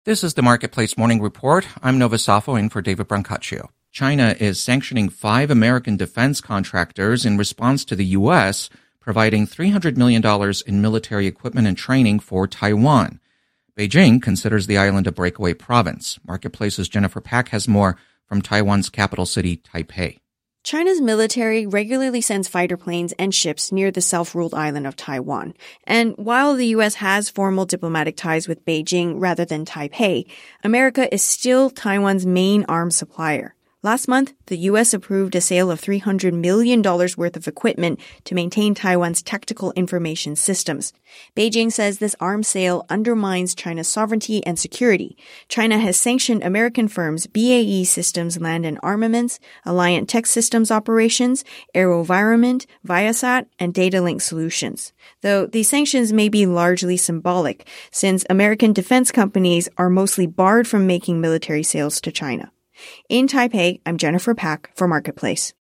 This is the Marketplace Morning Report. I'm Nova Safo in for David Brancaccio. China is sanctioning 5 American defense contractors in response to the U.S. providing $300 million in military equipment and training for Taiwan. Beijing considers the island a breakaway province. Marketplace's Jennifer Pack has more from Taiwan's capital city, Taipei. China's military regularly sends fighter planes and ships near the self-ruled island of Taiwan. And while the U.S. has formal diplomatic ties with Beijing rather than Taipei, America is still Taiwan's main arms supplier. Last month, the U.S. approved a sale of $300 million worth of equipment to maintain Taiwan's tactical information systems. Beijing says this arms sale undermines China's sovereignty and security. China has sanctioned American firms BAE Systems Land and Armaments, Alliant Tech Systems Operations, AeroVironment, Viasat, and Datalink Solutions. Though these sanctions may be largely symbolic, since American defense companies are mostly barred from making military sales to China. In Taipei, I'm Jennifer Pack for Marketplace.